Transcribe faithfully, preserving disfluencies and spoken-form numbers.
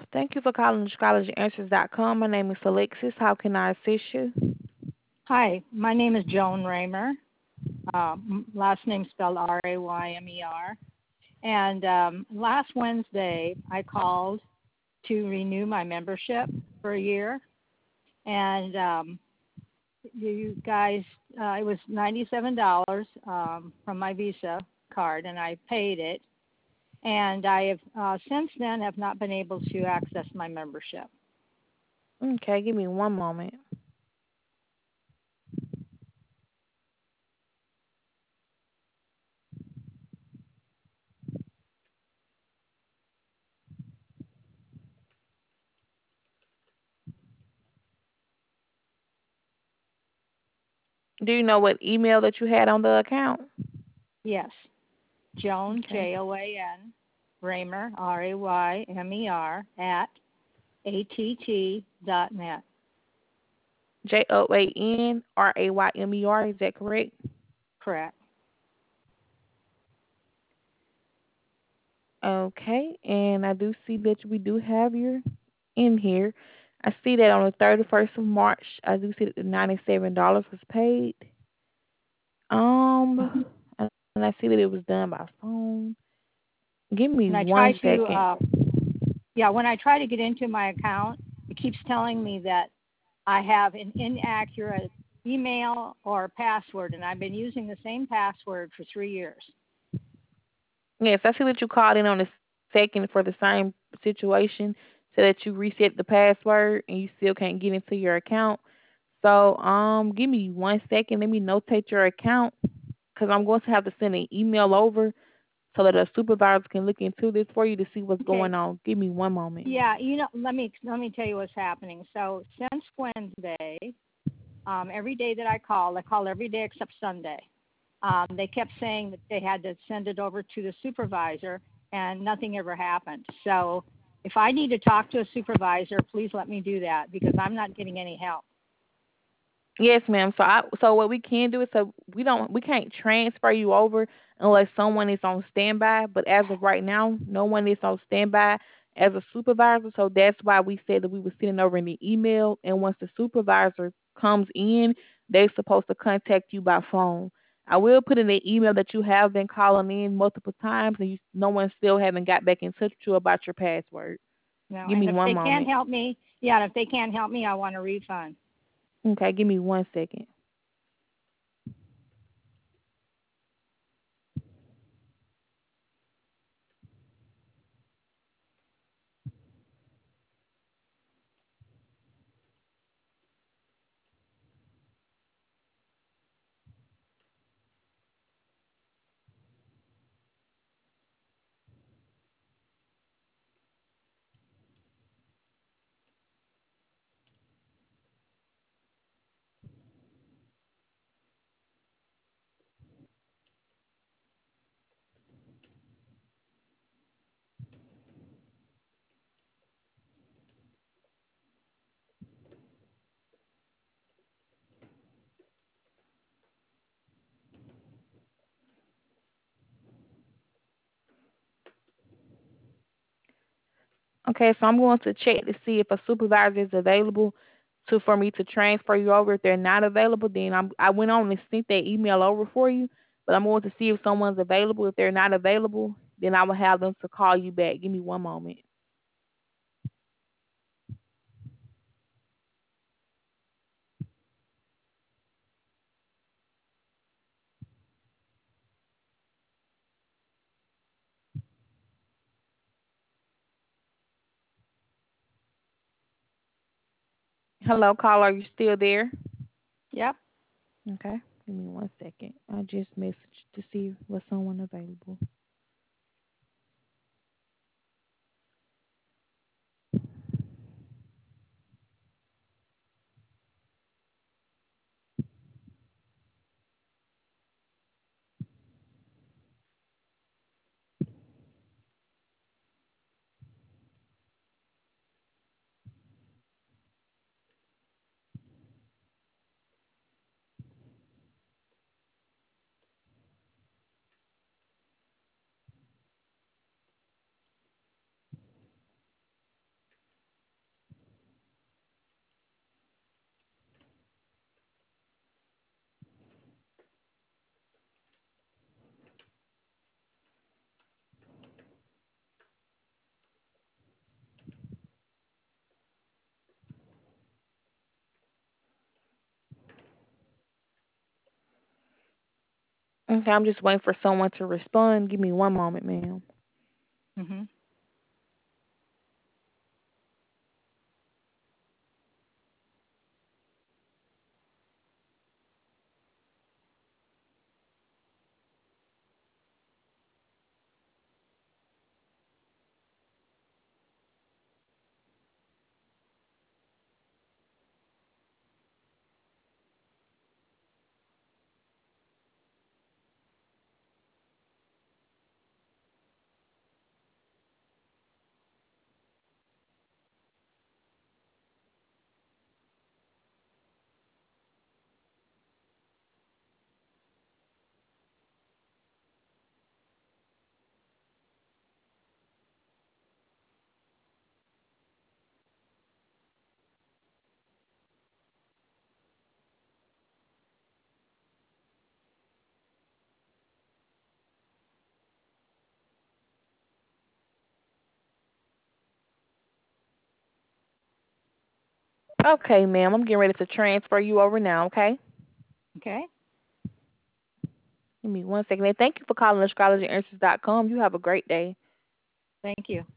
Thank you for calling astrology answers dot com. My name is Alexis. How can I assist you? Hi, my name is Joan Raymer. Um, last name spelled R A Y M E R. And um, last Wednesday, I called to renew my membership for a year. And um, you guys, uh, it was ninety-seven dollars um, from my Visa card, and I paid it. And I have uh, since then have not been able to access my membership. Okay, give me one moment. Do you know what email that you had on the account? Yes, Joan, Okay. J O A N, Raymer, R A Y M E R, at A T T dot net. J O A N R A Y M E R, is that correct? Correct. Okay, and I do see that we do have you in here. I see that on the thirty-first of March, I do see that the ninety-seven dollars was paid. Um, Hmm. and I see that it was done by phone. Give me And I try one to, second. uh, yeah, when I try to get into my account, it keeps telling me that I have an inaccurate email or password, and I've been using the same password for three years. Yes, I see that you called in on the second for the same situation, so that you reset the password and you still can't get into your account. So, um, give me one second. Let me notate your account because I'm going to have to send an email over so that a supervisor can look into this for you to see what's Okay. going on. Give me one moment. Yeah, you know, let me let me tell you what's happening. So since Wednesday, um, every day that I call, I call every day except Sunday. Um, they kept saying that they had to send it over to the supervisor, and nothing ever happened. So if I need to talk to a supervisor, please let me do that because I'm not getting any help. Yes, ma'am. So I so what we can do is so we don't we can't transfer you over unless someone is on standby. But as of right now, no one is on standby as a supervisor. So that's why we said that we were sending over in the email. And once the supervisor comes in, they're supposed to contact you by phone. I will put in the email that you have been calling in multiple times and you, no one still haven't got back in touch with you about your password. No, Give and me if one they can't moment. help me, yeah, and if they can't help me, I want a refund. Okay, give me one second. Okay, so I'm going to check to see if a supervisor is available to for me to transfer you over. If they're not available, then I'm I went on and sent that email over for you. But I'm going to see if someone's available. If they're not available, then I will have them to call you back. Give me one moment. Hello, caller, are you still there? Yep. Okay, give me one second. I just messaged to see was someone available. Okay, I'm just waiting for someone to respond. Give me one moment, ma'am. Mm-hmm. Okay, ma'am. I'm getting ready to transfer you over now, okay? Okay. Give me one second. And thank you for calling astrology answers dot com. You have a great day. Thank you.